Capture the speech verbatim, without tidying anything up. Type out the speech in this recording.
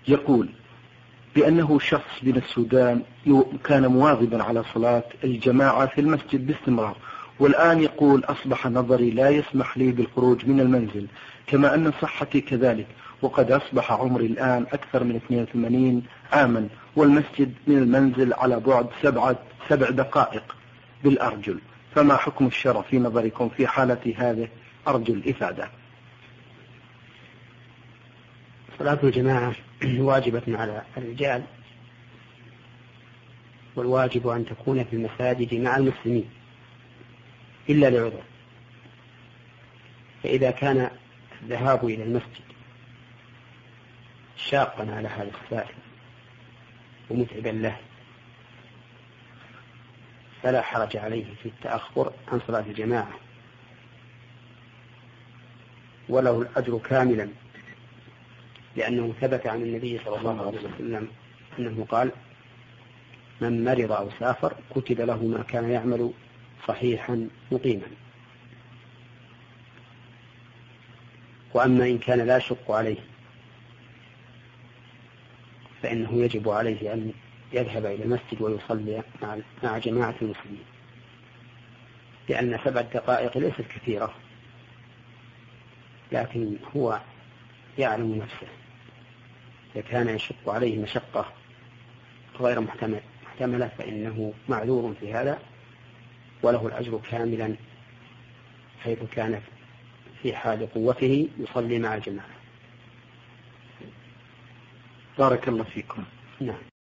يقول بأنه شخص من السودان كان مواظبا على صلاة الجماعة في المسجد باستمرار، والآن يقول أصبح نظري لا يسمح لي بالخروج من المنزل، كما أن صحتي كذلك، وقد أصبح عمري الآن أكثر من اثنين وثمانين عاما، والمسجد من المنزل على بعد سبعة سبع دقائق بالأرجل، فما حكم الشرع في نظركم في حالة هذه؟ أرجو الإفادة. صلاة الجماعة واجبة على الرجال، والواجب أن تكون في المساجد مع المسلمين إلا لعذر. فإذا كان الذهاب إلى المسجد شاقا على هذا السائل ومتعبا له فلا حرج عليه في التأخر عن صلاة الجماعة، وله الأجر كاملا، لأنه ثبت عن النبي صلى الله عليه وسلم أنه قال: من مرض أو سافر كتب له ما كان يعمل صحيحا مقيما. وأما إن كان لا يشق عليه فإنه يجب عليه أن يذهب إلى المسجد ويصلي مع جماعة المسلمين، لأن سبع دقائق ليست كثيرة، لكن هو يعلم نفسه. إذا كان يشق عليه مشقة غير محتملة فإنه معذور في هذا، وله الأجر كاملا حيث كان في حال قوته يصلي مع الجماعة. بارك الله فيكم. نعم.